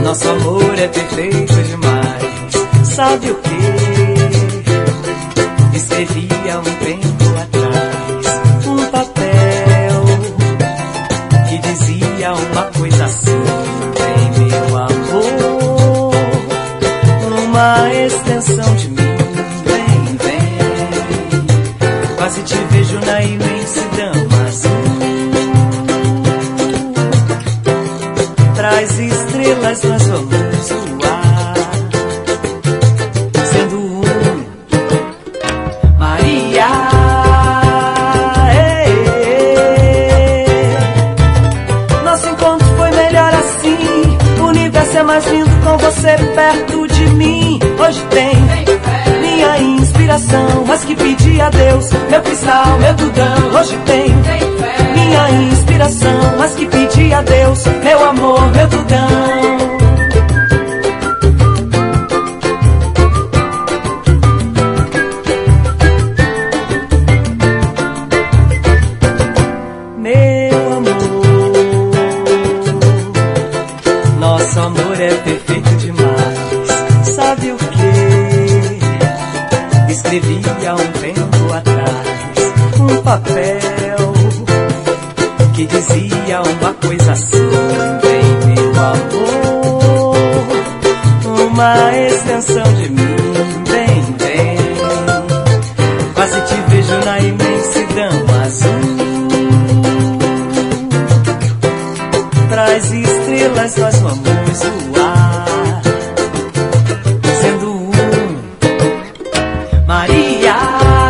Nosso amor é perfeito demais. Sabe o que? Escrevi há um tempo atrás um papel que dizia uma coisa assim: vem meu amor, uma extensão de mim. Vem, vem, quase te vejo na imensidão azul. Traz estrelas, nós vamos voar, sendo um. Maria, nosso encontro foi melhor assim. O universo é mais lindo com você perto de mim. Hoje tem minha inspiração, mas que pedi a Deus, meu cristal, meu tudão. Hoje tem minha inspiração, mas que pedi a Deus, meu amor, meu tudão. Meu amor, nosso amor é perfeito demais. Sabe o que? Escrevi há um tempo atrás um papel que dizia uma coisa assim: vem meu amor, uma extensão de mim. Vem, vem, quase te vejo na imensidão azul. Traz estrelas, nós vamos voar, sendo um. Maria,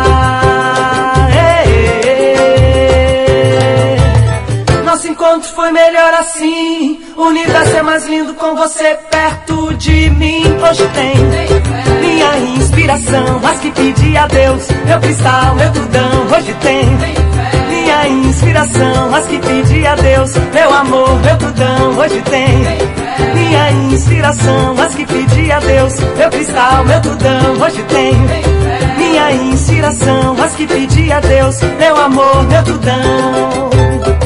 nosso encontro foi melhor assim. O universo é mais lindo com você perto de mim. Hoje tem minha inspiração, mas que pedi a Deus, meu cristal, meu tudão. Hoje tem minha inspiração, mas que pedi a Deus, meu amor, meu tudão. Hoje tem minha inspiração, mas que pedi a Deus, meu cristal, meu tudão. Hoje tem minha inspiração, mas que pedi a Deus, meu amor, meu tudão.